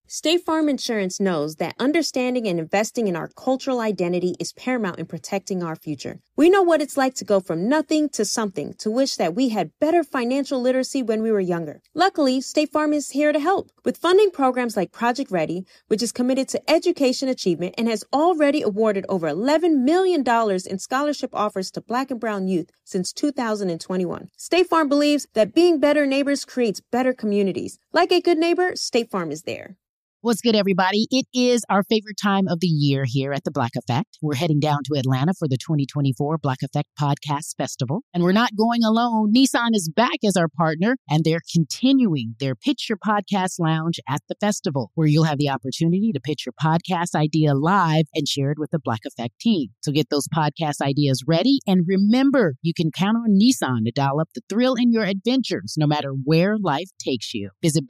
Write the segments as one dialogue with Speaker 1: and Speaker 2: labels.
Speaker 1: State Farm Insurance knows that understanding and investing in our cultural identity is paramount in protecting our future. We know what it's like to go from nothing to something, to wish that we had better financial literacy when we were younger. Luckily, State Farm is here to help with funding programs like Project Ready, which is committed to education achievement and has already awarded over $11 million in scholarship offers to Black and brown youth since 2021. State Farm believes that being better neighbors creates better communities. Like a good neighbor, State Farm is there.
Speaker 2: What's good, everybody? It is our favorite time of the year here at the Black Effect. We're heading down to Atlanta for the 2024 Black Effect Podcast Festival. And we're not going alone. Nissan is back as our partner, and they're continuing their Pitch Your Podcast Lounge at the festival, where you'll have the opportunity to pitch your podcast idea live and share it with the Black Effect team. So get those podcast ideas ready. And remember, you can count on Nissan to dial up the thrill in your adventures, no matter where life takes you. Visit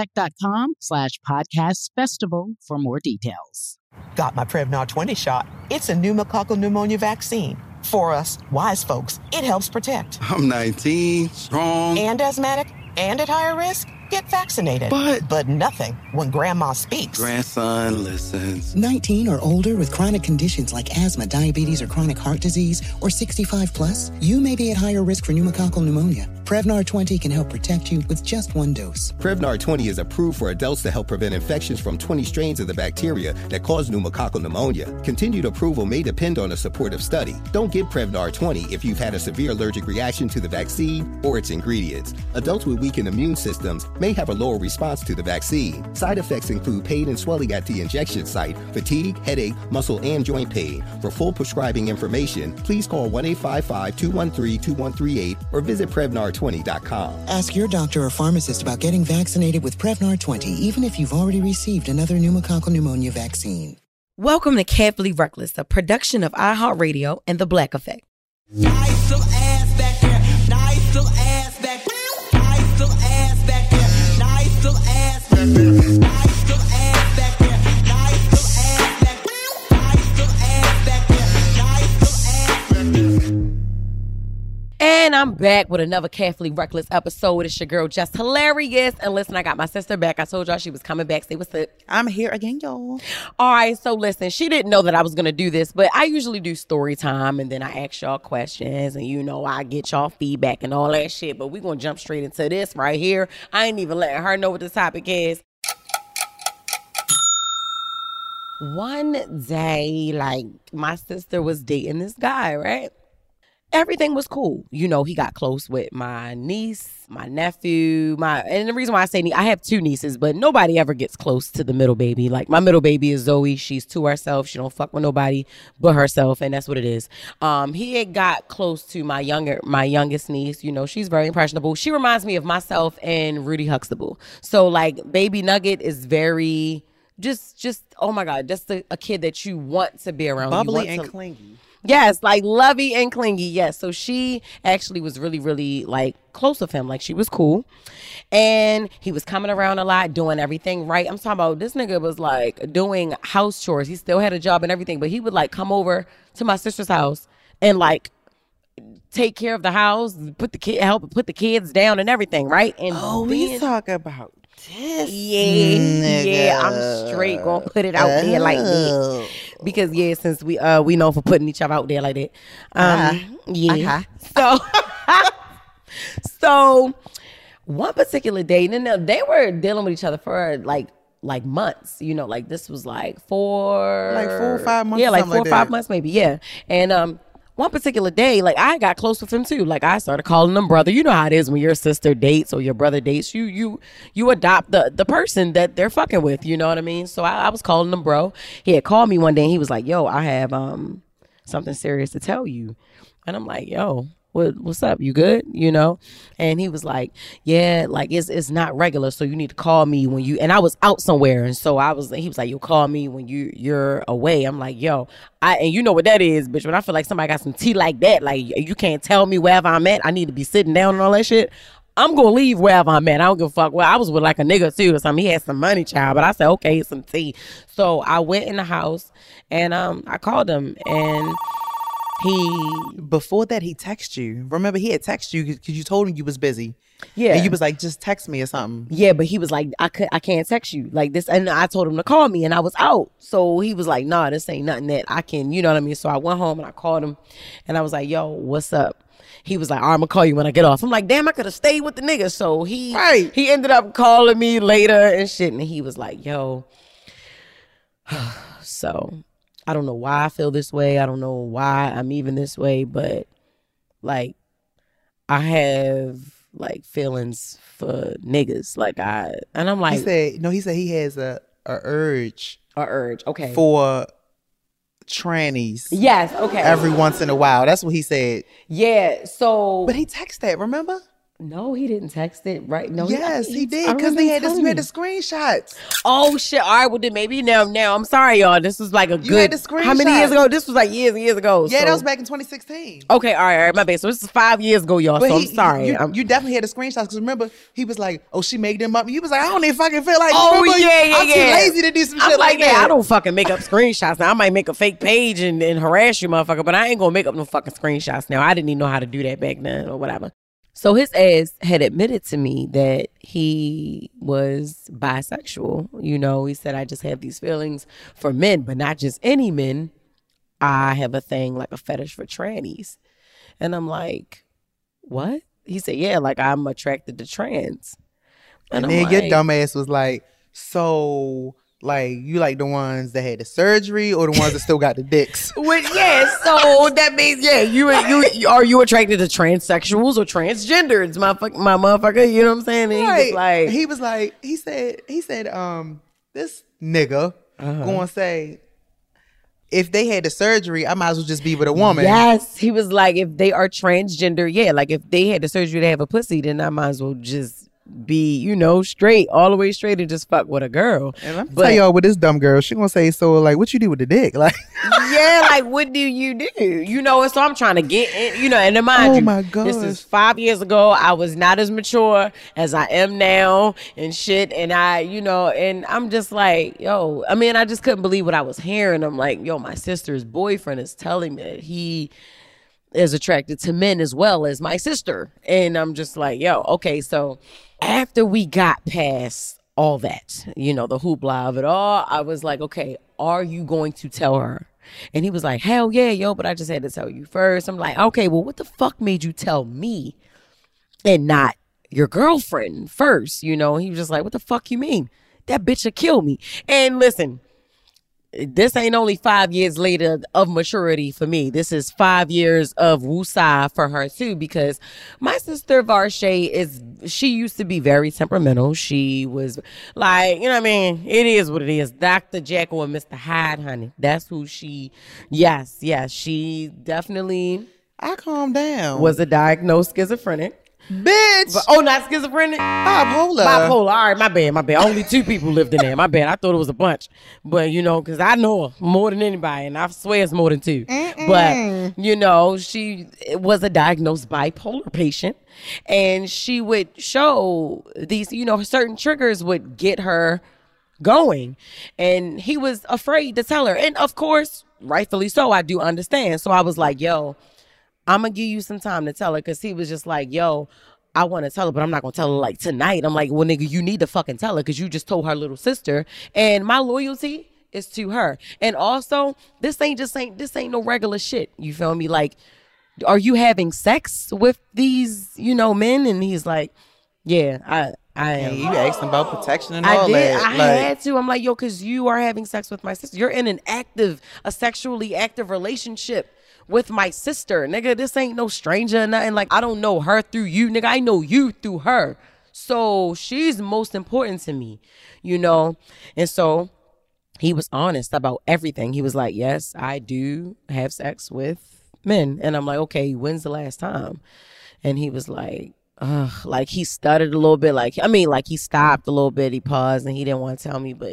Speaker 2: blackeffect.com/podcast festival for more details.
Speaker 3: Got my Prevnar 20 shot. It's a pneumococcal pneumonia vaccine. For us, wise folks, it helps protect.
Speaker 4: I'm 19, strong.
Speaker 3: And asthmatic, and at higher risk. Get vaccinated. But nothing when grandma speaks.
Speaker 4: Grandson listens.
Speaker 5: 19 or older with chronic conditions like asthma, diabetes, or chronic heart disease, or 65 plus, you may be at higher risk for pneumococcal pneumonia. Prevnar 20 can help protect you with just one dose.
Speaker 6: Prevnar 20 is approved for adults to help prevent infections from 20 strains of the bacteria that cause pneumococcal pneumonia. Continued approval may depend on a supportive study. Don't get Prevnar 20 if you've had a severe allergic reaction to the vaccine or its ingredients. Adults with weakened immune systems may have a lower response to the vaccine. Side effects include pain and swelling at the injection site, fatigue, headache, muscle, and joint pain. For full prescribing information, please call 1-855-213-2138 or visit Prevnar20.com.
Speaker 5: Ask your doctor or pharmacist about getting vaccinated with Prevnar 20, even if you've already received another pneumococcal pneumonia vaccine.
Speaker 7: Welcome to Carefully Reckless, a production of iHeartRadio and The Black Effect.
Speaker 8: Nice little ass back there. Nice little ass back there. Nice little ass back there. Nice little ass back there. Nice little ass back there. Nice little ass back there. Nice little ass back there. Nice little ass back there.
Speaker 7: And I'm back with another Carefully Reckless episode. It's your girl, Just Hilarious. And listen, I got my sister back. I told y'all she was coming back. Say what's up.
Speaker 9: I'm here again, y'all.
Speaker 7: All right, so listen, she didn't know that I was going to do this, but I usually do story time, and then I ask y'all questions, and I get y'all feedback and all that shit. But we're going to jump straight into this right here. I ain't even letting her know what the topic is. One day, my sister was dating this guy, right? Everything was cool. He got close with my niece, my nephew, and the reason why I say I have two nieces, but nobody ever gets close to the middle baby. Like, my middle baby is Zoe. She's to herself. She don't fuck with nobody but herself, and that's what it is. He had got close to my youngest niece. She's very impressionable. She reminds me of myself and Rudy Huxtable. So, baby Nugget is very just oh my God, just a kid that you want to be around.
Speaker 9: Bubbly and clingy.
Speaker 7: Yes, lovey and clingy. Yes. So she actually was really, really close with him. She was cool. And he was coming around a lot, doing everything right. I'm talking about this nigga was doing house chores. He still had a job and everything, but he would come over to my sister's house and take care of the house, help put the kids down and everything, right? And
Speaker 9: we talk about this.
Speaker 7: Yeah, I'm straight gonna put it out there like that. Because since we know for putting each other out there like that. So one particular day, they were dealing with each other for months, this was 4
Speaker 9: or 5 months.
Speaker 7: Yeah, 4 or 5 months maybe. Yeah. And one particular day, I got close with him too. I started calling him brother. You know how it is when your sister dates or your brother dates. You adopt the person that they're fucking with. You know what I mean? So I was calling him bro. He had called me one day and he was like, yo, I have something serious to tell you. And I'm like, yo, what's up? You good? And he was like, yeah, it's not regular. So you need to call me when you, and I was out somewhere. And so he was like, you'll call me when you're away. I'm like, yo, and you know what that is, bitch. When I feel like somebody got some tea like that, you can't tell me wherever I'm at. I need to be sitting down and all that shit. I'm going to leave wherever I'm at. I don't give a fuck. Well, I was with a nigga too or something. He had some money, child. But I said, okay, some tea. So I went in the house and I called him and
Speaker 9: Before that, he texted you. Remember, he had texted you because you told him you was busy.
Speaker 7: Yeah.
Speaker 9: And you was like, just text me or something.
Speaker 7: Yeah, but he was like, I can't text you like this. And I told him to call me and I was out. So he was like, nah, this ain't nothing that I can, you know what I mean? So I went home and I called him and I was like, yo, what's up? He was like, all right, I'm gonna call you when I get off. I'm like, damn, I could have stayed with the nigga. So he ended up calling me later and shit. And he was like, yo, so I don't know why I feel this way. I don't know why I'm even this way, but like I have like feelings for niggas. Like and I'm like,
Speaker 9: he said he has a urge.
Speaker 7: Okay.
Speaker 9: For trannies.
Speaker 7: Yes, okay.
Speaker 9: Every once in a while. That's what he said.
Speaker 7: Yeah, so.
Speaker 9: But he texted that, remember?
Speaker 7: No, he didn't text it, right? No,
Speaker 9: yes, he did, because you had the screenshots.
Speaker 7: Oh shit! All right, well then maybe now I'm sorry, y'all. This was like
Speaker 9: you had the screenshots.
Speaker 7: How many years ago? This was like years and years ago.
Speaker 9: Yeah, that was back in 2016.
Speaker 7: Okay, all right, my bad. So this is 5 years ago, y'all. But so I'm sorry.
Speaker 9: You definitely had the screenshots because remember he was like, "Oh, she made them up." You was like, "I don't even fucking feel like."
Speaker 7: Oh
Speaker 9: remember?
Speaker 7: yeah.
Speaker 9: I'm too lazy to do some shit like that.
Speaker 7: I don't fucking make up screenshots. Now I might make a fake page and harass you, motherfucker, but I ain't gonna make up no fucking screenshots. Now I didn't even know how to do that back then or whatever. So his ass had admitted to me that he was bisexual. You know, he said, I just have these feelings for men, but not just any men. I have a thing, like a fetish for trannies. And I'm like, what? He said, yeah, like I'm attracted to trans.
Speaker 9: And then your dumb ass was like, so... like, you like the ones that had the surgery or the ones that still got the dicks?
Speaker 7: Yeah, so that means, yeah, you are you attracted to transsexuals or transgenders, my motherfucker, you know what I'm saying? And
Speaker 9: he said, this nigga gonna say, if they had the surgery, I might as well just be with a woman.
Speaker 7: Yes, he was like, if they are transgender, yeah, like if they had the surgery to have a pussy, then I might as well just be, you know, straight, all the way straight and just fuck with a girl.
Speaker 9: And I'm tell y'all with this dumb girl, she gonna say, so like, what you do with the dick? Like,
Speaker 7: yeah, like what do you do? You know, and so I'm trying to get in, you know, and mind you,
Speaker 9: my God,
Speaker 7: this is 5 years ago. I was not as mature as I am now and shit. And I, you know, and I'm just like, yo, I mean, I just couldn't believe what I was hearing. I'm like, yo, my sister's boyfriend is telling me that he is attracted to men as well as my sister. And I'm just like, yo, okay, so after we got past all that, you know, the hoopla of it all, I was like, okay, are you going to tell her? And he was like, hell yeah, yo, but I just had to tell you first. I'm like, okay, well, what the fuck made you tell me and not your girlfriend first? You know, he was just like, what the fuck you mean? That bitch will kill me. And listen, this ain't only 5 years later of maturity for me. This is 5 years of woosah for her too, because my sister Varshay she used to be very temperamental. She was like, you know what I mean? It is what it is. Dr. Jekyll and Mr. Hyde, honey. That's who she, yes, she definitely.
Speaker 9: I calm down.
Speaker 7: Was a diagnosed schizophrenic.
Speaker 9: Bitch.
Speaker 7: But, not schizophrenic. Bipolar. All right, my bad. Only 2 people lived in there. My bad. I thought it was a bunch. But, you know, because I know her more than anybody, and I swear it's more than 2. But, you know, she was a diagnosed bipolar patient, and she would show these, you know, certain triggers would get her going. And he was afraid to tell her. And, of course, rightfully so, I do understand. So I was like, yo, I'm going to give you some time to tell her, because he was just like, yo, I want to tell her, but I'm not going to tell her like tonight. I'm like, well, nigga, you need to fucking tell her, because you just told her little sister, and my loyalty is to her. And also, this ain't no regular shit. You feel me? Like, are you having sex with these, you know, men? And he's like, yeah, I am.
Speaker 9: You asked him about protection and all that.
Speaker 7: I had to. I'm like, yo, because you are having sex with my sister. You're in a sexually active relationship with my sister, nigga. This ain't no stranger or nothing. Like, I don't know her through you, nigga. I know you through her. So she's most important to me, you know? And so he was honest about everything. He was like, yes, I do have sex with men. And I'm like, okay, when's the last time? And he was like, like he stuttered a little bit. Like he stopped a little bit. He paused and he didn't want to tell me, but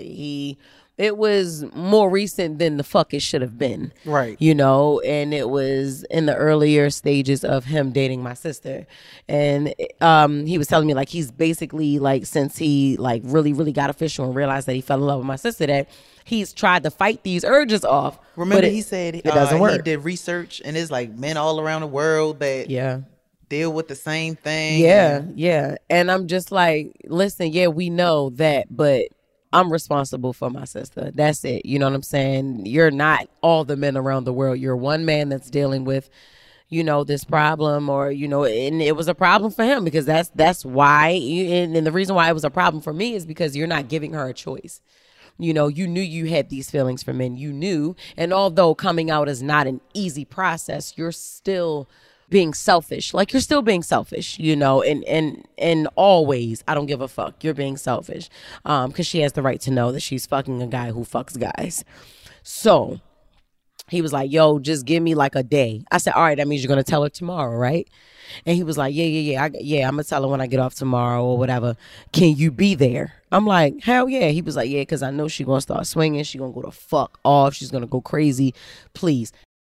Speaker 7: it was more recent than the fuck it should have been.
Speaker 9: Right.
Speaker 7: You know, and it was in the earlier stages of him dating my sister. And he was telling me like he's basically like since he like really, really got official and realized that he fell in love with my sister, that he's tried to fight these urges off.
Speaker 9: Remember he said
Speaker 7: it doesn't work.
Speaker 9: He did research and it's like men all around the world that deal with the same thing.
Speaker 7: Yeah. And I'm just like, listen, yeah, we know that, but I'm responsible for my sister. That's it. You know what I'm saying? You're not all the men around the world. You're one man that's dealing with, you know, this problem, or, you know, and it was a problem for him because that's why. And the reason why it was a problem for me is because you're not giving her a choice. You know, you knew you had these feelings for men. You knew. And although coming out is not an easy process, you're still being selfish. Like, you're still being selfish, you know, and always, I don't give a fuck. You're being selfish. Because she has the right to know that she's fucking a guy who fucks guys. So he was like, yo, just give me like a day. I said, all right, that means you're going to tell her tomorrow, right? And he was like, yeah, I'm going to tell her when I get off tomorrow or whatever. Can you be there? I'm like, hell yeah. He was like, yeah, because I know she's going to start swinging. She's going to go the fuck off. She's going to go crazy. Please.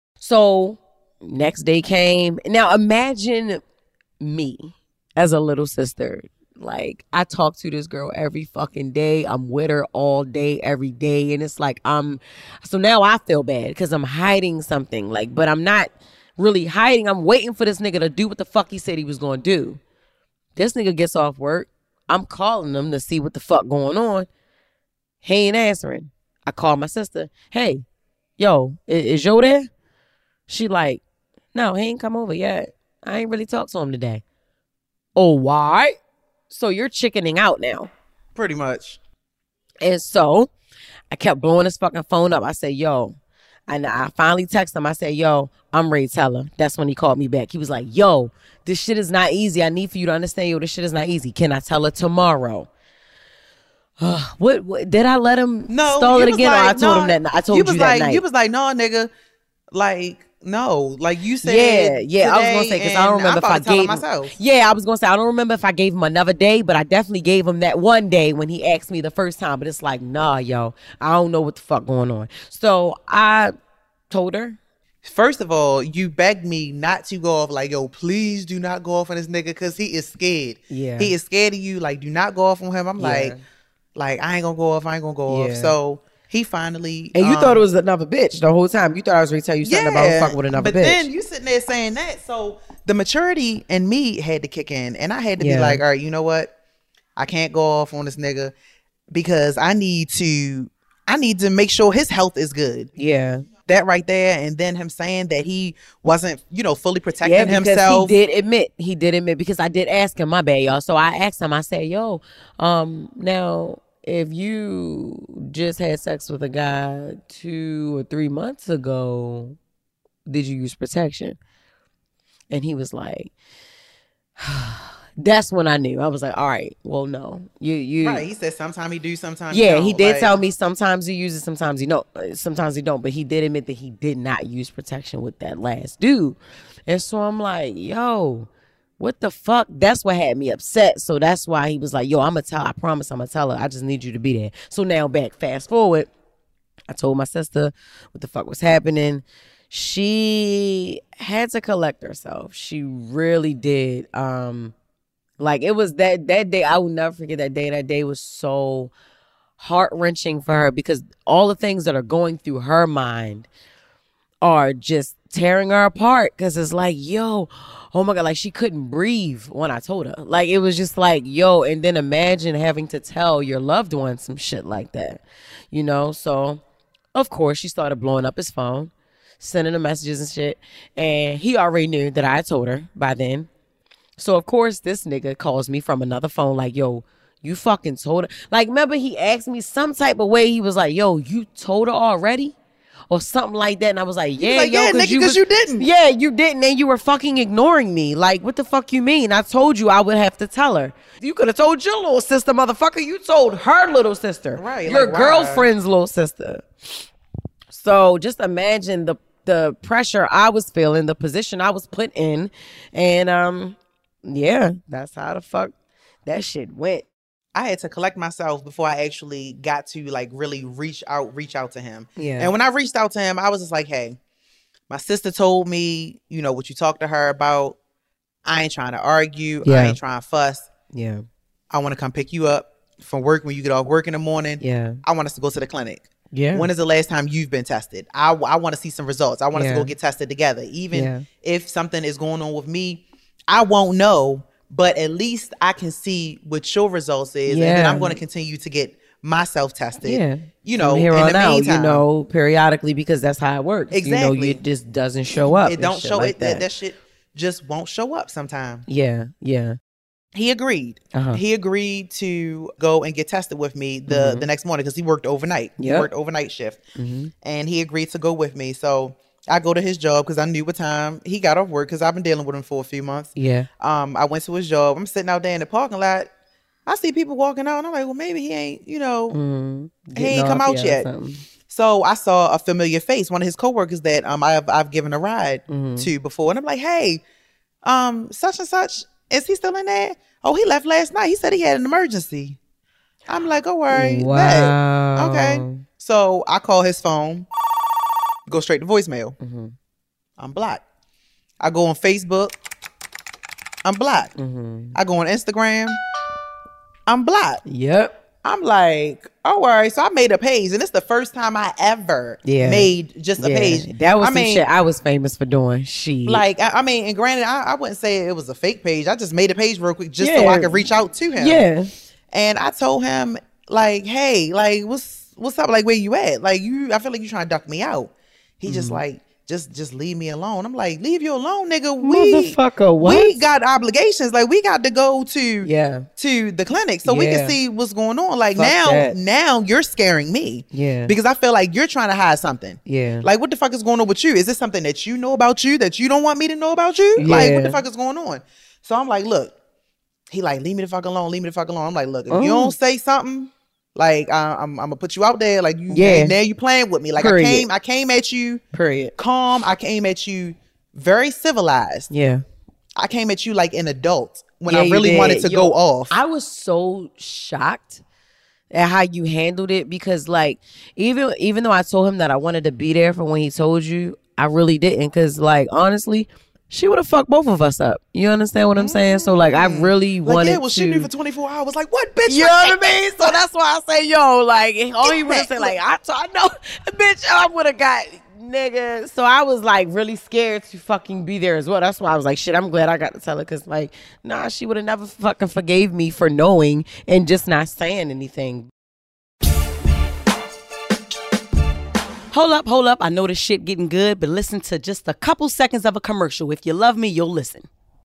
Speaker 7: So next day came. Now imagine me as a little sister. Like, I talk to this girl every fucking day. I'm with her all day, every day. And it's like, so now I feel bad because I'm hiding something. Like, but I'm not really hiding. I'm waiting for this nigga to do what the fuck he said he was going to do. This nigga gets off work. I'm calling him to see what the fuck going on. He ain't answering. I call my sister. Hey, yo, is Joe there? She like, no, he ain't come over yet. I ain't really talked to him today. Oh, why? So you're chickening out now.
Speaker 9: Pretty much.
Speaker 7: And so I kept blowing his fucking phone up. I said, yo. And I finally texted him. I said, yo, I'm ready to tell her. That's when he called me back. He was like, yo, this shit is not easy. I need for you to understand, yo, this shit is not easy. Can I tell her tomorrow? What did I let him stall it again? Or I told him that. I told you that night.
Speaker 9: You was like, no, nigga. Like, no, like you said.
Speaker 7: Yeah. I was gonna say, because I don't remember if I gave him. Yeah, I was gonna say I don't remember if I gave him another day, but I definitely gave him that one day when he asked me the first time. But it's like, nah, yo, I don't know what the fuck going on. So I told her.
Speaker 9: First of all, you begged me not to go off. Like, yo, please do not go off on this nigga because he is scared.
Speaker 7: Yeah,
Speaker 9: he is scared of you. Like, do not go off on him. I'm like I ain't gonna go off. I ain't gonna go off. So he finally.
Speaker 7: And you thought it was another bitch the whole time. You thought I was going to tell you something about fucking with another bitch.
Speaker 9: But then you sitting there saying that. So the maturity in me had to kick in. And I had to be like, all right, you know what? I can't go off on this nigga because I need to make sure his health is good.
Speaker 7: Yeah.
Speaker 9: That right there. And then him saying that he wasn't, fully protecting himself.
Speaker 7: He did admit because I did ask him, my bad, y'all. So I asked him, I said, yo, now, if you just had sex with a guy 2 or 3 months ago, did you use protection? And he was like, that's when I knew. I was like, all right, well, no. You
Speaker 9: right. He said sometimes he do, sometimes he don't.
Speaker 7: He did tell me sometimes he uses, sometimes he don't. Sometimes he don't. But he did admit that he did not use protection with that last dude. And so I'm like, yo, what the fuck? That's what had me upset. So that's why he was like, yo, I promise I'm gonna tell her. I just need you to be there. So now fast forward, I told my sister what the fuck was happening. She had to collect herself. She really did. Like, it was that day, I will never forget that day. That day was so heart-wrenching for her because all the things that are going through her mind are just tearing her apart because it's like, yo, oh my God, like she couldn't breathe when I told her. Like, it was just like, yo, and then imagine having to tell your loved one some shit like that, So, of course, she started blowing up his phone, sending him messages and shit. And he already knew that I had told her by then. So, of course, this nigga calls me from another phone like, yo, you fucking told her. Like, remember he asked me some type of way. He was like, yo, you told her already? Or something like that. And I was like, yeah,
Speaker 9: because you didn't.
Speaker 7: Yeah, you didn't. And you were fucking ignoring me. Like, what the fuck you mean? I told you I would have to tell her. You could have told your little sister, motherfucker. You told her little sister.
Speaker 9: Right.
Speaker 7: Your girlfriend's little sister. So just imagine the pressure I was feeling, the position I was put in. And Yeah, that's how the fuck that shit went.
Speaker 9: I had to collect myself before I actually got to like really reach out to him.
Speaker 7: Yeah.
Speaker 9: And when I reached out to him, I was just like, hey, my sister told me, you know, what you talked to her about. I ain't trying to argue.
Speaker 7: Yeah.
Speaker 9: I ain't trying to fuss.
Speaker 7: Yeah.
Speaker 9: I want to come pick you up from work when you get off work in the morning.
Speaker 7: Yeah.
Speaker 9: I want us to go to the clinic.
Speaker 7: Yeah.
Speaker 9: When is the last time you've been tested? I want to see some results. I want us to go get tested together. Even if something is going on with me, I won't know, but at least I can see what your results is. And then I'm going to continue to get myself tested.
Speaker 7: Yeah.
Speaker 9: You know,
Speaker 7: from here
Speaker 9: in
Speaker 7: on
Speaker 9: the
Speaker 7: out,
Speaker 9: meantime.
Speaker 7: you know, periodically, because that's how it works.
Speaker 9: Exactly.
Speaker 7: You know, it just doesn't show up.
Speaker 9: It don't show
Speaker 7: like
Speaker 9: that shit just won't show up sometimes.
Speaker 7: Yeah. Yeah.
Speaker 9: He agreed. He agreed to go and get tested with me the next morning because he worked overnight. He worked overnight shift. And he agreed to go with me. So I go to his job because I knew what time he got off work because I've been dealing with him for a few months.
Speaker 7: Yeah.
Speaker 9: I went to his job. I'm sitting out there in the parking lot. I see people walking out and I'm like, well, maybe he ain't, you know, he ain't come out yet. So I saw a familiar face, one of his coworkers that I've given a ride to before. And I'm like, hey, such and such, is he still in there? Oh, he left last night. He said he had an emergency. I'm like, oh, worry.
Speaker 7: Wow.
Speaker 9: Okay. So I call his phone, go straight to voicemail. I'm blocked. I go on Facebook. I'm blocked. I go on Instagram. I'm blocked.
Speaker 7: Yep.
Speaker 9: I'm like, oh, worry. So I made a page, and it's the first time I ever made just a page.
Speaker 7: That was some shit I was famous for doing.
Speaker 9: Like, I mean, and granted, I wouldn't say it was a fake page. I just made a page real quick just so I could reach out to him.
Speaker 7: Yeah.
Speaker 9: And I told him, like, hey, like, what's up? Like, where you at? Like, I feel like you trying to duck me out. He just like, just leave me alone. I'm like, leave you alone, nigga.
Speaker 7: Motherfucker, what?
Speaker 9: We got obligations. Like, we got to go to the clinic so we can see what's going on. Like, now you're scaring me.
Speaker 7: Yeah.
Speaker 9: Because I feel like you're trying to hide something.
Speaker 7: Yeah.
Speaker 9: Like, what the fuck is going on with you? Is this something that you know about you that you don't want me to know about you? Like, what the fuck is going on? So I'm like, look. He like, leave me the fuck alone. Leave me the fuck alone. I'm like, look, if you don't say something, like, I'm gonna put you out there. Like, you, now you playing with me. Like, I came at you. Calm. I came at you very civilized.
Speaker 7: Yeah.
Speaker 9: I came at you like an adult when I really wanted to go off.
Speaker 7: I was so shocked at how you handled it because, like, even though I told him that I wanted to be there for when he told you, I really didn't. Because, like, honestly, she would have fucked both of us up. You understand what I'm saying? So, like, I really wanted
Speaker 9: to. She knew for 24 hours. Like, what, bitch?
Speaker 7: You know what I mean? So that's why I say, yo, like, all he would have said, like, I know, bitch, I would have got, nigga. So I was, like, really scared to fucking be there as well. That's why I was like, shit, I'm glad I got to tell her. Because, like, nah, she would have never fucking forgave me for knowing and just not saying anything. Hold up. I know this shit getting good, but listen to just a couple seconds of a commercial. If you love me, you'll listen.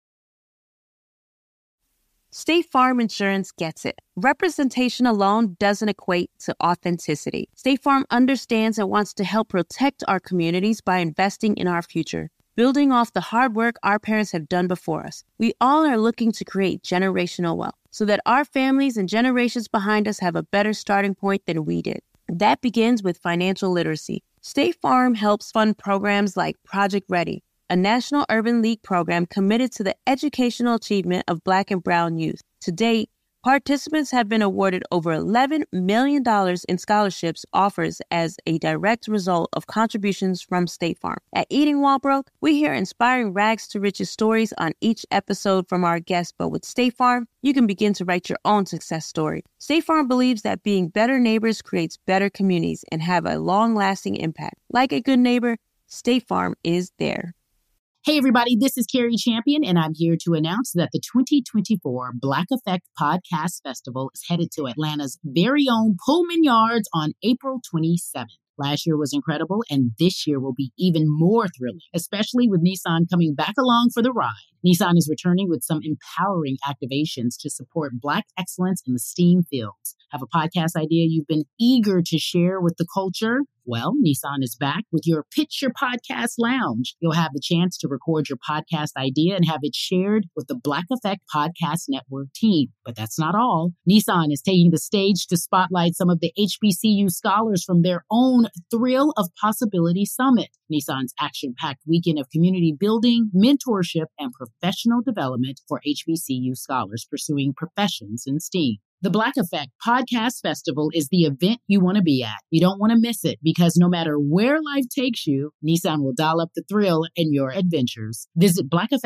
Speaker 1: State Farm Insurance gets it. Representation alone doesn't equate to authenticity. State Farm understands and wants to help protect our communities by investing in our future, building off the hard work our parents have done before us. We all are looking to create generational wealth so that our families and generations behind us have a better starting point than we did. That begins with financial literacy. State Farm helps fund programs like Project Ready, a National Urban League program committed to the educational achievement of Black and Brown youth. To date, participants have been awarded over $11 million in scholarships offers as a direct result of contributions from State Farm. At Eating While Broke, we hear inspiring rags to riches stories on each episode from our guests, but with State Farm, you can begin to write your own success story. State Farm believes that being better neighbors creates better communities and have a long-lasting impact. Like a good neighbor, State Farm is there.
Speaker 2: Hey, everybody, this is Carrie Champion, and I'm here to announce that the 2024 Black Effect Podcast Festival is headed to Atlanta's very own Pullman Yards on April 27th. Last year was incredible, and this year will be even more thrilling, especially with Nissan coming back along for the ride. Nissan is returning with some empowering activations to support Black excellence in the STEAM fields. Have a podcast idea you've been eager to share with the culture? Well, Nissan is back with your Pitch Your Podcast Lounge. You'll have the chance to record your podcast idea and have it shared with the Black Effect Podcast Network team. But that's not all. Nissan is taking the stage to spotlight some of the HBCU scholars from their own Thrill of Possibility Summit, Nissan's action-packed weekend of community building, mentorship, and professional development for HBCU scholars pursuing professions in STEAM. The Black Effect Podcast Festival is the event you want to be at. You don't want to miss it because no matter where life takes you, Nissan will dial up the thrill in your adventures. Visit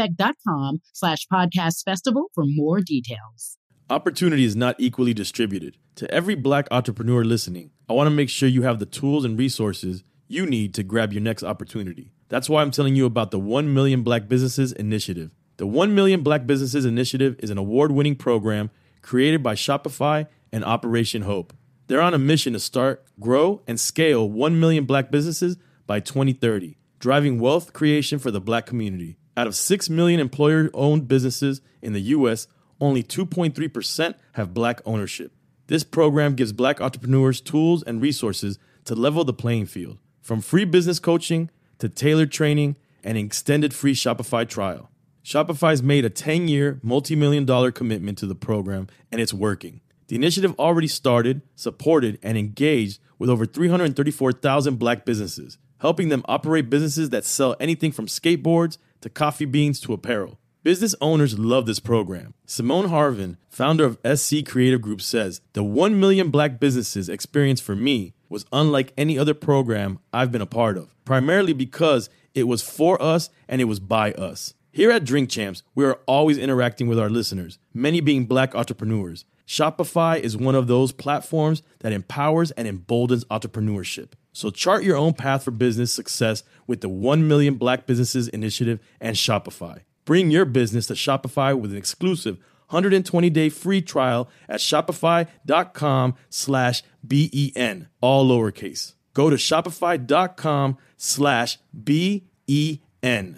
Speaker 2: blackeffect.com/podcast festival for more details.
Speaker 10: Opportunity is not equally distributed. To every Black entrepreneur listening, I want to make sure you have the tools and resources you need to grab your next opportunity. That's why I'm telling you about the 1 Million Black Businesses Initiative. The 1 Million Black Businesses Initiative is an award-winning program created by Shopify and Operation Hope. They're on a mission to start, grow, and scale 1 million Black businesses by 2030, driving wealth creation for the Black community. Out of 6 million employer-owned businesses in the U.S., only 2.3% have Black ownership. This program gives Black entrepreneurs tools and resources to level the playing field, from free business coaching to tailored training and an extended free Shopify trial. Shopify's made a 10-year, multi-million-dollar commitment to the program, and it's working. The initiative already started, supported, and engaged with over 334,000 Black businesses, helping them operate businesses that sell anything from skateboards to coffee beans to apparel. Business owners love this program. Simone Harvin, founder of SC Creative Group, says, "The 1 million Black businesses experience for me was unlike any other program I've been a part of, primarily because it was for us and it was by us." Here at Drink Champs, we are always interacting with our listeners, many being Black entrepreneurs. Shopify is one of those platforms that empowers and emboldens entrepreneurship. So chart your own path for business success with the 1 Million Black Businesses Initiative and Shopify. Bring your business to Shopify with an exclusive 120-day free trial at shopify.com/BEN, all lowercase. Go to shopify.com/BEN.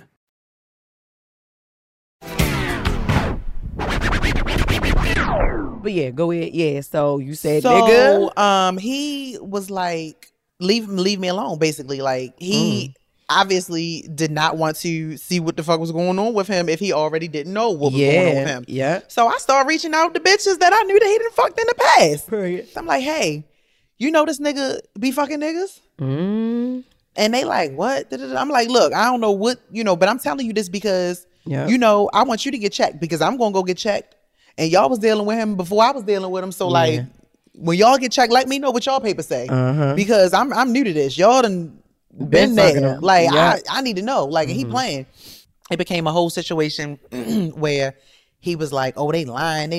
Speaker 7: But yeah, go ahead. Yeah, so you said
Speaker 9: So,
Speaker 7: nigga.
Speaker 9: he was like, leave me alone, basically. Like, he obviously did not want to see what the fuck was going on with him if he already didn't know what was going on with him.
Speaker 7: Yeah.
Speaker 9: So I started reaching out to bitches that I knew that he didn't fucked in the past.
Speaker 7: Period.
Speaker 9: So I'm like, hey, you know this nigga be fucking niggas? And they like, what? I'm like, look, I don't know what, but I'm telling you this because, I want you to get checked because I'm going to go get checked. And y'all was dealing with him before I was dealing with him. So like, when y'all get checked, let me know what y'all papers say. Because I'm new to this. Y'all done been there. Like, I need to know. Like, he playing. It became a whole situation where he was like, oh, they lying.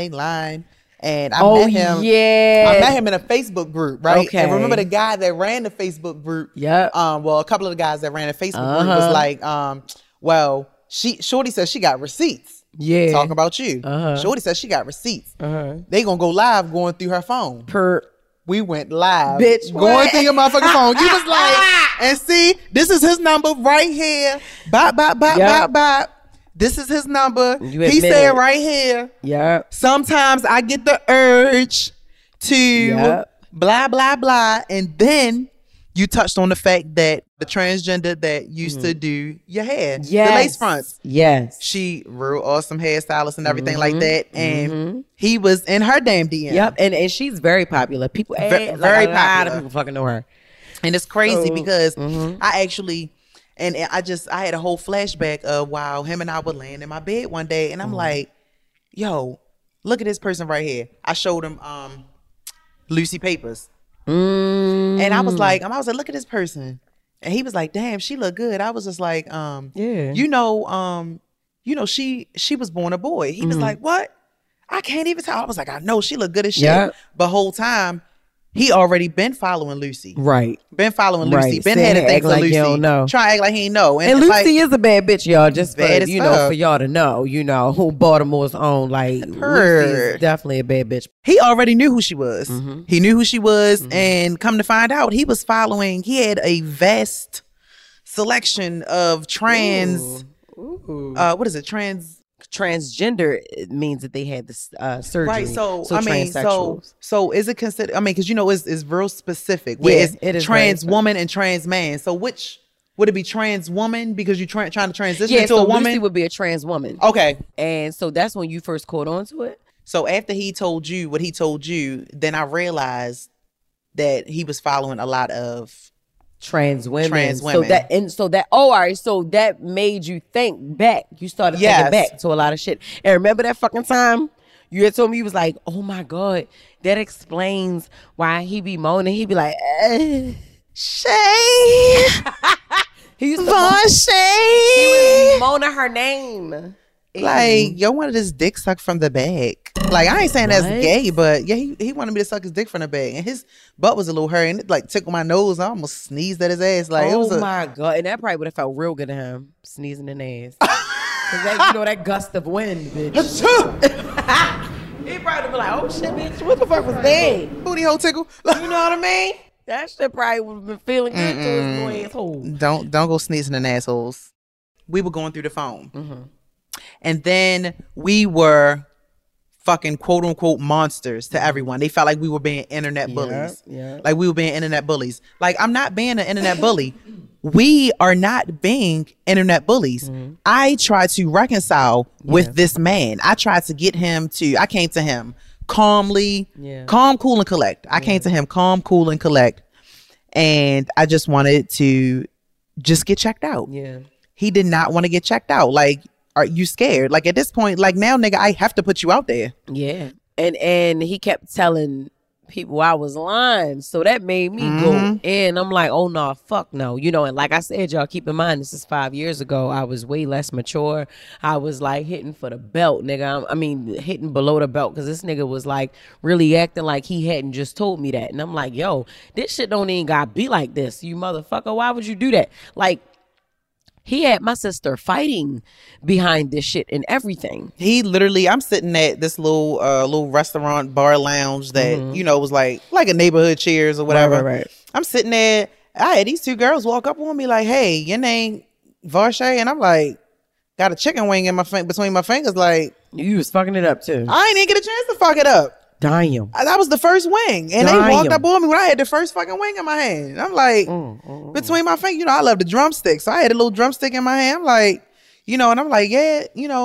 Speaker 9: And I met him.
Speaker 7: Yeah.
Speaker 9: I met him in a Facebook group, right?
Speaker 7: Okay.
Speaker 9: And remember the guy that ran the Facebook group?
Speaker 7: Yeah.
Speaker 9: Well, a couple of the guys that ran the Facebook group was like, Shorty says she got receipts.
Speaker 7: Yeah.
Speaker 9: Talking about you. Shorty says she got receipts. They gonna go live going through her phone. We went live.
Speaker 7: Bitch,
Speaker 9: going through your motherfucking phone. You was like, and see, this is his number right here. Bop. This is his number. He said right here.
Speaker 7: Yeah.
Speaker 9: Sometimes I get the urge to blah, blah, blah. And then you touched on the fact that the transgender that used to do your hair, the lace fronts.
Speaker 7: Yes.
Speaker 9: She real awesome hairstylist and everything like that. And he was in her damn DM.
Speaker 7: Yep. And she's very popular. People, very popular. A lot of people fucking know her.
Speaker 9: And it's crazy because I actually, and I had a whole flashback of while him and I were laying in my bed one day. And I'm like, yo, look at this person right here. I showed him Lucy Papers. And I was like, look at this person. And he was like, damn, she look good. I was just like, she was born a boy. He was like, what? I can't even tell. I was like, I know she look good as shit. Yep. But whole time, he already been following Lucy.
Speaker 7: Right.
Speaker 9: Been following Lucy. Been had a thing for Lucy. Trying to act like he ain't know.
Speaker 7: And Lucy is a bad bitch, y'all. Just for, for y'all to know, who Baltimore's own. Like, Lucy is definitely a bad bitch.
Speaker 9: He already knew who she was. He knew who she was. And come to find out, he had a vast selection of trans, what is it?
Speaker 7: Transgender means that they had this surgery.
Speaker 9: Right. So I mean,
Speaker 7: transsexuals.
Speaker 9: so is it considered? I mean, because it's real specific. Where it's
Speaker 7: it is
Speaker 9: trans woman and trans man. So which would it be? Trans woman because you're trying to transition into
Speaker 7: so
Speaker 9: a woman.
Speaker 7: Lucy would be a trans woman.
Speaker 9: Okay.
Speaker 7: And so that's when you first caught on to it.
Speaker 9: So after he told you what he told you, then I realized that he was following a lot of
Speaker 7: trans women.
Speaker 9: So
Speaker 7: all right, so that made you think back. You started thinking back to a lot of shit. And remember that fucking time you had told me, you was like, oh my God, that explains why he be moaning. He be like, Shay. He used to Shay. He was moaning her name.
Speaker 9: Like, yo wanted his dick sucked from the back. Like, I ain't saying that's gay, but yeah, he wanted me to suck his dick from the back. And his butt was a little hairy and it like tickled my nose. I almost sneezed at his ass. Like,
Speaker 7: my God. And that probably would have felt real good to him, sneezing in the ass. Cause that, that gust of wind, bitch. He probably be like, oh shit, bitch, what the fuck was that?
Speaker 9: Booty hole tickle.
Speaker 7: You know what I mean? That shit probably would have been feeling good to his little asshole.
Speaker 9: Don't go sneezing in assholes. We were going through the phone.
Speaker 7: Mm-hmm.
Speaker 9: And then we were fucking quote unquote monsters to everyone. They felt like we were being internet bullies.
Speaker 7: Yeah.
Speaker 9: Like we were being internet bullies. Like, I'm not being an internet bully. We are not being internet bullies.
Speaker 7: Mm-hmm.
Speaker 9: I tried to reconcile with this man. I tried to get him I came to him calmly, calm, cool, and collect. I came to him calm, cool, and collect. And I just wanted to just get checked out.
Speaker 7: Yeah.
Speaker 9: He did not want to get checked out. Like, are you scared? Like, at this point, like, now, nigga, I have to put you out there.
Speaker 7: Yeah. And he kept telling people I was lying. So that made me go in. I'm like, oh, no, fuck no. And like I said, y'all, keep in mind, this is 5 years ago. I was way less mature. I was like hitting for the belt, nigga. I mean, hitting below the belt because this nigga was like really acting like he hadn't just told me that. And I'm like, yo, this shit don't even gotta be like this, you motherfucker. Why would you do that? Like, he had my sister fighting behind this shit and everything.
Speaker 9: He literally, I'm sitting at this little restaurant bar lounge that, was like a neighborhood Cheers or whatever.
Speaker 7: Right.
Speaker 9: I'm sitting there. I had these two girls walk up on me like, hey, your name Varshay? And I'm like, got a chicken wing in between my fingers. Like,
Speaker 7: you was fucking it up too.
Speaker 9: I ain't even get a chance to fuck it up.
Speaker 7: Damn.
Speaker 9: That was the first wing. And they walked up on me when I had the first fucking wing in my hand. I'm like, between my fingers, I love the drumstick. So I had a little drumstick in my hand. I'm like, and I'm like, yeah,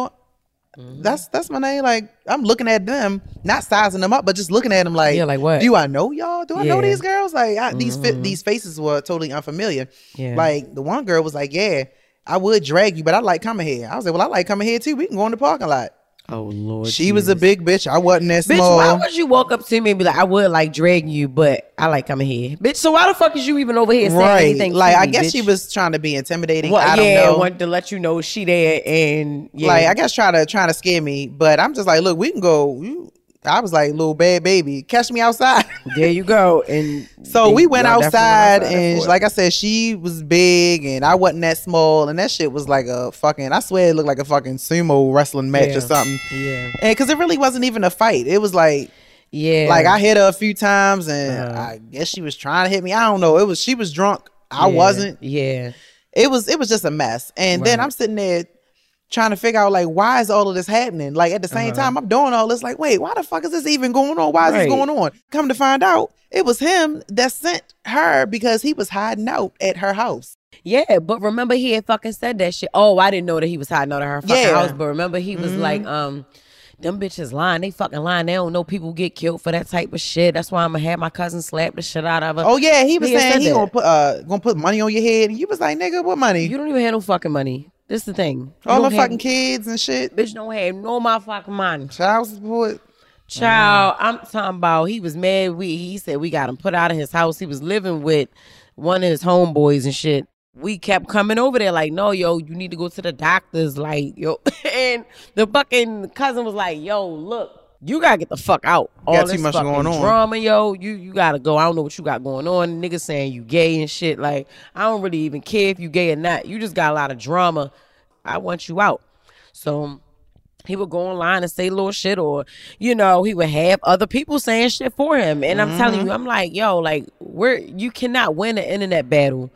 Speaker 9: that's my name. Like, I'm looking at them, not sizing them up, but just looking at them like,
Speaker 7: like what?
Speaker 9: Do I know y'all? Do I know these girls? Like, these faces were totally unfamiliar.
Speaker 7: Yeah.
Speaker 9: Like, the one girl was like, yeah, I would drag you, but I like coming here. I was like, well, I like coming here too. We can go in the parking lot.
Speaker 7: Oh Lord,
Speaker 9: she was a big bitch. I wasn't that
Speaker 7: bitch,
Speaker 9: small.
Speaker 7: why would you walk up to me and be like, I would like drag you, but I like coming here, bitch? So why the fuck is you even over here saying anything?
Speaker 9: Like, I guess
Speaker 7: bitch?
Speaker 9: she was trying to be intimidating.
Speaker 7: Well,
Speaker 9: I don't know.
Speaker 7: Wanted to let you know she there, and
Speaker 9: like, I guess trying to scare me. But I'm just like, look, we can go. I was like, little bad baby, catch me outside.
Speaker 7: There you go. And
Speaker 9: so we went outside, and like I said, she was big and I wasn't that small, and that shit was like a fucking, I swear it looked like a fucking sumo wrestling match or something.
Speaker 7: Yeah.
Speaker 9: And because it really wasn't even a fight. It was like, like I hit her a few times, and I guess she was trying to hit me. I don't know. She was drunk. I wasn't.
Speaker 7: Yeah.
Speaker 9: It was just a mess. And then I'm sitting there trying to figure out, like, why is all of this happening? Like, at the same time, I'm doing all this, like, wait, why the fuck is this even going on? Why is this going on? Come to find out, it was him that sent her because he was hiding out at her house.
Speaker 7: Yeah, but remember he had fucking said that shit. Oh, I didn't know that he was hiding out at her fucking house. But remember he was like, them bitches lying. They fucking lying. They don't know people get killed for that type of shit. That's why I'm gonna have my cousin slap the shit out of her.
Speaker 9: Oh yeah, he was saying he gonna put money on your head. And you was like, nigga, what money?
Speaker 7: You don't even have no fucking money. This is the thing.
Speaker 9: All the fucking kids and shit.
Speaker 7: Bitch don't have no motherfucking money.
Speaker 9: Child support.
Speaker 7: Child, I'm talking about he was mad. He said we got him put out of his house. He was living with one of his homeboys and shit. We kept coming over there like, no, yo, you need to go to the doctors. Like, yo. And the fucking cousin was like, yo, look, you gotta get the fuck out. All
Speaker 9: got
Speaker 7: this
Speaker 9: too much
Speaker 7: fucking
Speaker 9: going on.
Speaker 7: Drama, yo. You gotta go. I don't know what you got going on. Niggas saying you gay and shit. Like, I don't really even care if you gay or not. You just got a lot of drama. I want you out. So he would go online and say little shit, or, he would have other people saying shit for him. And I'm telling you, I'm like, yo, like, you cannot win an internet battle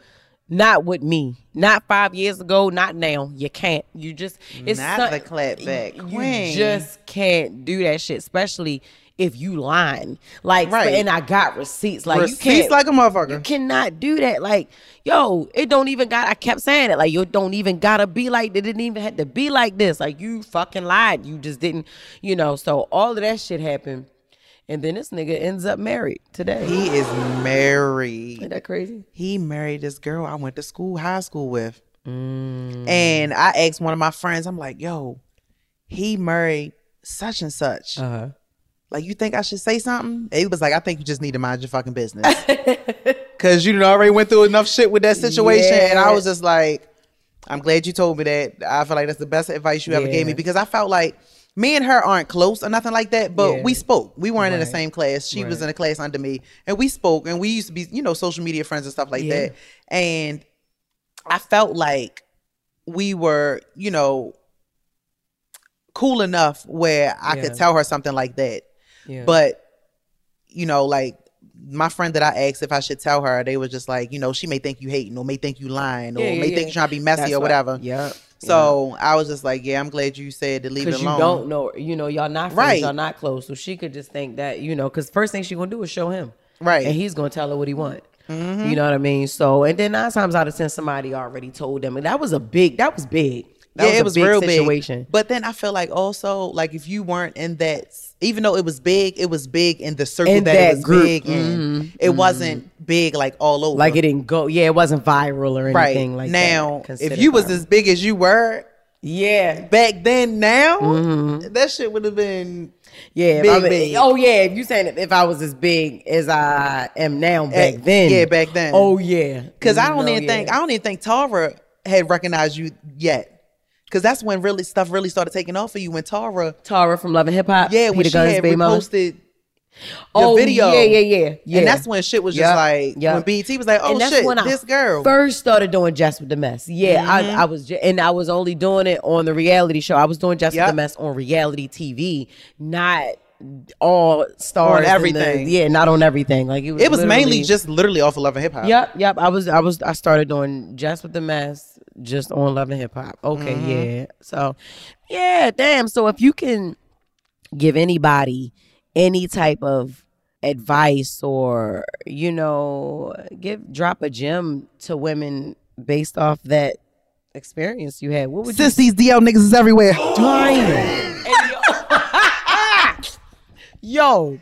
Speaker 7: Not with me. Not 5 years ago. Not now. You can't. You just it's
Speaker 9: Not the clapback queen.
Speaker 7: You just can't do that shit, especially if you lying. Like,
Speaker 9: Right.
Speaker 7: and I got receipts. Like,
Speaker 9: Receipts
Speaker 7: you can't,
Speaker 9: like a motherfucker.
Speaker 7: You cannot do that. Like, yo, it don't even got. I kept saying it. Like, you don't even gotta be like. It didn't even have to be like this. Like, you fucking lied. You just didn't. So all of that shit happened. And then this nigga ends up married today.
Speaker 9: He is married.
Speaker 7: Ain't that crazy?
Speaker 9: He married this girl I went to high school with. And I asked one of my friends, I'm like, yo, he married such and such.
Speaker 7: Uh-huh.
Speaker 9: Like, you think I should say something? He was like, I think you just need to mind your fucking business. Because you already went through enough shit with that situation.
Speaker 7: Yeah.
Speaker 9: And I was just like, I'm glad you told me that. I feel like that's the best advice you ever gave me. Because I felt like me and her aren't close or nothing like that, but we spoke. We weren't in the same class. She was in a class under me, and we spoke, and we used to be, social media friends and stuff like that. And I felt like we were, cool enough where I could tell her something like that. Yeah. But, like my friend that I asked if I should tell her, they were just like, she may think you hating or may think you lying or may think you're trying to be messy or whatever.
Speaker 7: Yeah.
Speaker 9: So I was just like, I'm glad you said to leave it alone.
Speaker 7: Because you don't know, y'all not friends, y'all not close. So she could just think that, because first thing she gonna do is show him. Right. And he's gonna tell her what he want. Mm-hmm. You know what I mean? So, and then 9 times out of 10, somebody already told them. And that was big. That was big.
Speaker 9: It was real
Speaker 7: situation.
Speaker 9: Big. But then I feel like also, like if you weren't in that, even though it was big in the circle that it was
Speaker 7: group.
Speaker 9: Big in. It wasn't big like all over.
Speaker 7: Like it didn't go, it wasn't viral or anything like that.
Speaker 9: Now, if you was as big as you were, back then, that shit would have been big.
Speaker 7: Oh yeah, if you saying if I was as big as I am now back then.
Speaker 9: Yeah, back then.
Speaker 7: Oh yeah.
Speaker 9: Because I don't even think Tara had recognized you yet. Because that's when stuff really started taking off for you, when Tara
Speaker 7: from Love and Hip Hop.
Speaker 9: Yeah, when she had reposted the video.
Speaker 7: Yeah.
Speaker 9: And that's when shit was just like, when BET was like, oh shit, this girl.
Speaker 7: First started doing Just With The Mess. Yeah, I was only doing it on the reality show. I was doing Just With The Mess on reality TV, not all stars.
Speaker 9: On everything.
Speaker 7: Not on everything. Like
Speaker 9: it was mainly just literally off of Love and Hip Hop.
Speaker 7: Yep. I started doing Just With The Mess just on Love and Hip Hop. Okay, So, damn. So if you can give anybody any type of advice or, drop a gem to women based off that experience you had, what would
Speaker 9: Since these DL niggas is everywhere.
Speaker 7: Yo,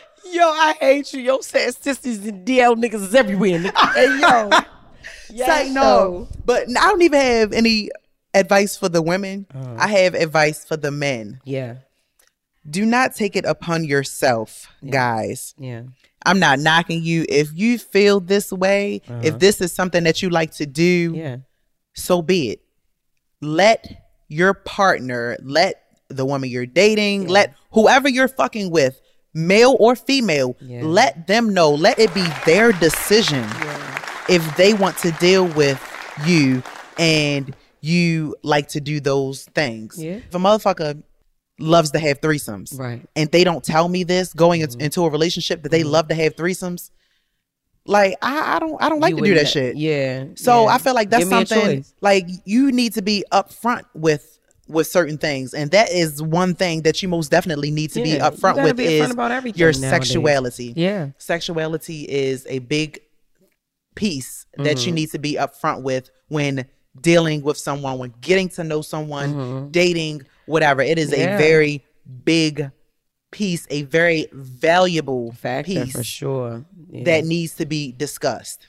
Speaker 7: I hate you. Yo, said sissies and DL niggas is everywhere. Hey, yo.
Speaker 9: Yes, no. But I don't even have any advice for the women. I have advice for the men.
Speaker 7: Yeah.
Speaker 9: Do not take it upon yourself, guys.
Speaker 7: Yeah.
Speaker 9: I'm not knocking you. If you feel this way, if this is something that you like to do, so be it. Let your partner, let the woman you're dating, let whoever you're fucking with, male or female, let them know. Let it be their decision if they want to deal with you and you like to do those things. If a motherfucker loves to have threesomes,
Speaker 7: right,
Speaker 9: and they don't tell me this going into a relationship that they love to have threesomes, like I don't like to do that shit. So I feel like that's something like you need to be upfront with certain things, and that is one thing that you most definitely need to be upfront with is your sexuality. Sexuality is a big piece that you need to be upfront with when dealing with someone, when getting to know someone, dating, whatever. It is a very big piece, a very valuable piece
Speaker 7: for sure
Speaker 9: that needs to be discussed.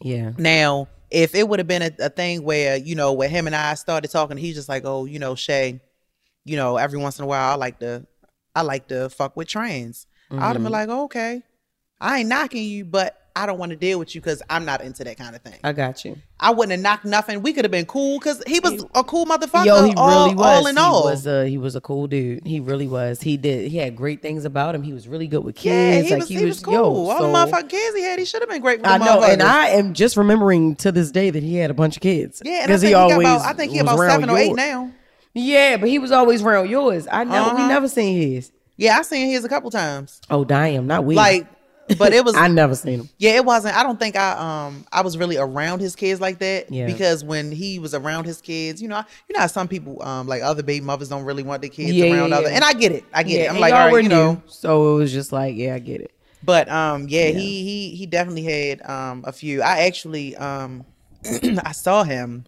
Speaker 9: Now, if it would have been a thing where, where him and I started talking, he's just like, oh, Shay, every once in a while I like to fuck with trans. I'd have been like, oh, okay, I ain't knocking you, but I don't want to deal with you because I'm not into that kind of thing.
Speaker 7: I got you.
Speaker 9: I wouldn't have knocked nothing. We could have been cool because he was a cool motherfucker.
Speaker 7: Yo, he really was.
Speaker 9: All in all.
Speaker 7: He was a cool dude. He really was. He had great things about him. He was really good with kids.
Speaker 9: Yeah, he was cool. All the motherfucking kids he had, he should have been great with
Speaker 7: I know, and I am just remembering to this day that he had a bunch of kids.
Speaker 9: Yeah, and I think he about 7 or 8 now.
Speaker 7: Yeah, but he was always around yours. We never seen his.
Speaker 9: Yeah, I seen his a couple times.
Speaker 7: Oh, damn, not we.
Speaker 9: But it was
Speaker 7: I never seen him.
Speaker 9: Yeah, it wasn't. I don't think I was really around his kids like that.
Speaker 7: Yeah.
Speaker 9: Because when he was around his kids, you know how some people like other baby mothers don't really want their kids around other. And I get it. it. I'm like, all right, you know.
Speaker 7: So it was just like, yeah, I get it.
Speaker 9: But he definitely had a few. I actually I saw him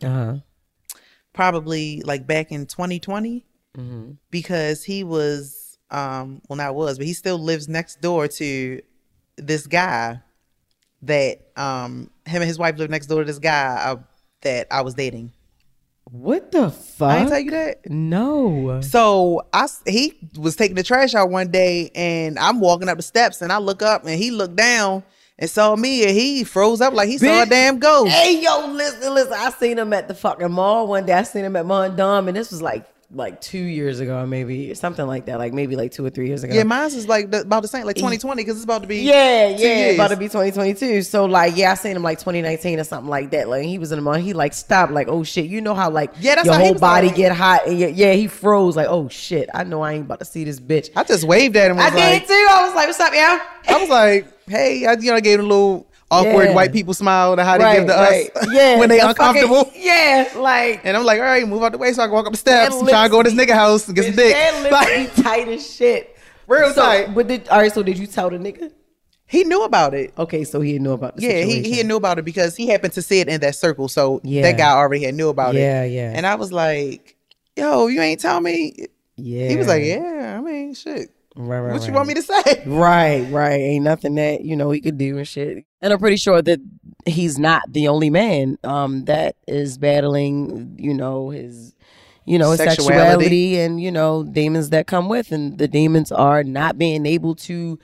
Speaker 9: probably like back in 2020 because he was but he still lives next door to this guy that him and his wife live next door to this guy that I was dating.
Speaker 7: What the fuck?
Speaker 9: I didn't tell you that?
Speaker 7: No.
Speaker 9: So he was taking the trash out one day and I'm walking up the steps and I look up and he looked down and saw me and he froze up like he saw a damn ghost.
Speaker 7: Hey, yo, listen. I seen him at the fucking mall one day. I seen him at Mondom and this was like 2 years ago, maybe something like that, like maybe like 2 or 3 years ago.
Speaker 9: Yeah, mine's is like about the same, like 2020, because it's about to be 2
Speaker 7: years. About to be 2022. So like, I seen him like 2019 or something like that. Like he was in the mall, he like stopped, like, oh shit, you know how like
Speaker 9: that's
Speaker 7: your
Speaker 9: how
Speaker 7: whole body
Speaker 9: like,
Speaker 7: get hot, and he froze, like, oh shit, I know I ain't about to see this bitch.
Speaker 9: I just waved at him.
Speaker 7: I did too. I was like, what's up, y'all?
Speaker 9: I was like, hey, I gave him a little awkward white people smile to how they give to us when they uncomfortable.
Speaker 7: Like,
Speaker 9: and I'm like, all right, move out the way so I can walk up the steps. I'm trying to go to this nigga house and get some dick.
Speaker 7: That lips tight as shit.
Speaker 9: Real tight.
Speaker 7: But so did you tell the nigga?
Speaker 9: He knew about it.
Speaker 7: Okay, so he knew about the
Speaker 9: situation. he knew about it because he happened to see it in that circle. So that guy already had knew about it.
Speaker 7: Yeah.
Speaker 9: And I was like, yo, you ain't tell me.
Speaker 7: Yeah.
Speaker 9: He was like, yeah, I mean, shit.
Speaker 7: Right.
Speaker 9: What you want me to say?
Speaker 7: Right. Ain't nothing that, he could do and shit. And I'm pretty sure that he's not the only man that is battling, his sexuality and, demons that come with. And the demons are not being able to,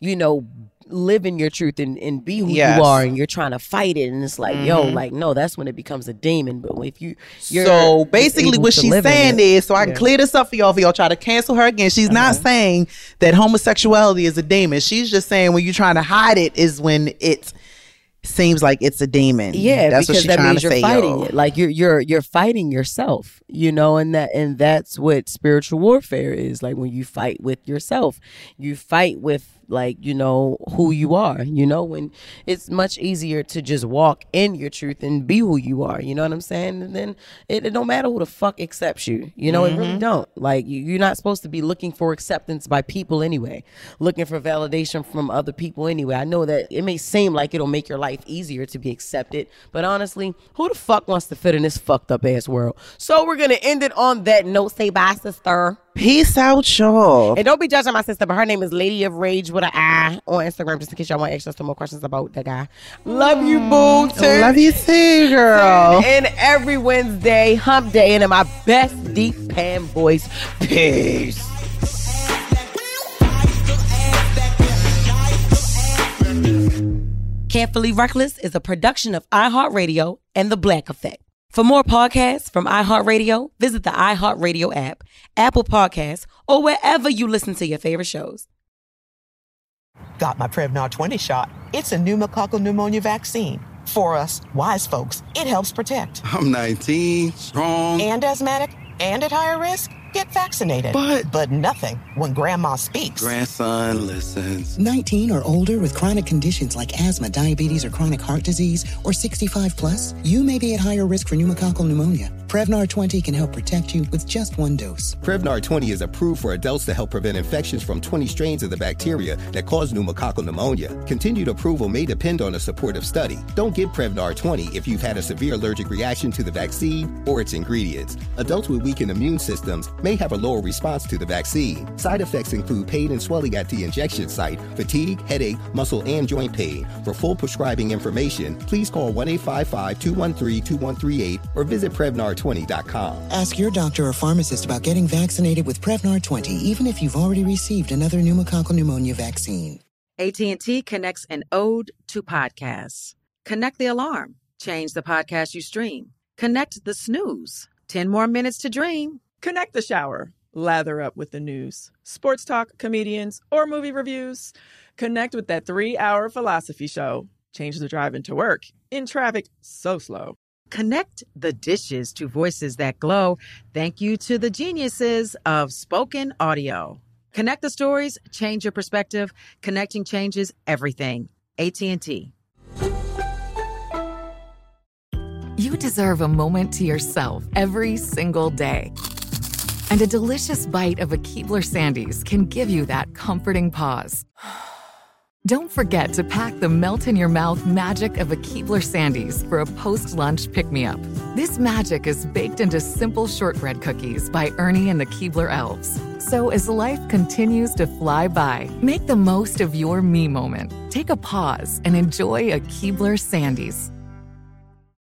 Speaker 7: live in your truth and be who you are, and you're trying to fight it, and it's like, no, that's when it becomes a demon. But if you're
Speaker 9: so basically what she's saying is, so I can clear this up for y'all try to cancel her again, she's not saying that homosexuality is a demon. She's just saying when you're trying to hide it is when it seems like it's a demon.
Speaker 7: That's what she's trying to say. Fighting it, like you're fighting yourself, and that's what spiritual warfare is. Like when you fight with yourself, you fight with who you are, when it's much easier to just walk in your truth and be who you are, you know what I'm saying? And then it don't matter who the fuck accepts you, it really don't. Like you're not supposed to be looking for acceptance by people anyway, looking for validation from other people anyway. I know that it may seem like it'll make your life easier to be accepted, but honestly, who the fuck wants to fit in this fucked up ass world? So we're gonna end it on that note. Say bye, sister.
Speaker 9: Peace out, y'all.
Speaker 7: And don't be judging my sister, but her name is Lady of Rage with an I on Instagram, just in case y'all want to ask us some more questions about that guy. Love you, boo.
Speaker 9: Love you too, girl.
Speaker 7: And every Wednesday, hump day, and in my best deep pan voice. Peace. Carefully Reckless is a production of iHeartRadio and The Black Effect. For more podcasts from iHeartRadio, visit the iHeartRadio app, Apple Podcasts, or wherever you listen to your favorite shows.
Speaker 3: Got my Prevnar 20 shot. It's a pneumococcal pneumonia vaccine. For us, wise folks, it helps protect.
Speaker 4: I'm 19, strong.
Speaker 3: And asthmatic, and at higher risk. Get vaccinated. But nothing when grandma speaks.
Speaker 4: Grandson listens.
Speaker 5: 19 or older with chronic conditions like asthma, diabetes, or chronic heart disease, or 65 plus, you may be at higher risk for pneumococcal pneumonia. Prevnar 20 can help protect you with just one dose.
Speaker 6: Prevnar 20 is approved for adults to help prevent infections from 20 strains of the bacteria that cause pneumococcal pneumonia. Continued approval may depend on a supportive study. Don't get Prevnar 20 if you've had a severe allergic reaction to the vaccine or its ingredients. Adults with weakened immune systems may have a lower response to the vaccine. Side effects include pain and swelling at the injection site, fatigue, headache, muscle, and joint pain. For full prescribing information, please call 1-855-213-2138 or visit Prevnar20.com.
Speaker 5: Ask your doctor or pharmacist about getting vaccinated with Prevnar 20, even if you've already received another pneumococcal pneumonia vaccine.
Speaker 11: AT&T connects an ode to podcasts. Connect the alarm. Change the podcast you stream. Connect the snooze. 10 more minutes to dream.
Speaker 12: Connect the shower. Lather up with the news, sports talk, comedians, or movie reviews. Connect with that 3-hour philosophy show. Change the drive into work in traffic so slow.
Speaker 11: Connect the dishes to voices that glow. Thank you to the geniuses of spoken audio. Connect the stories, change your perspective. Connecting changes everything. AT&T.
Speaker 13: You deserve a moment to yourself every single day. And a delicious bite of a Keebler Sandies can give you that comforting pause. Don't forget to pack the melt-in-your-mouth magic of a Keebler Sandies for a post-lunch pick-me-up. This magic is baked into simple shortbread cookies by Ernie and the Keebler Elves. So as life continues to fly by, make the most of your me moment. Take a pause and enjoy a Keebler Sandies.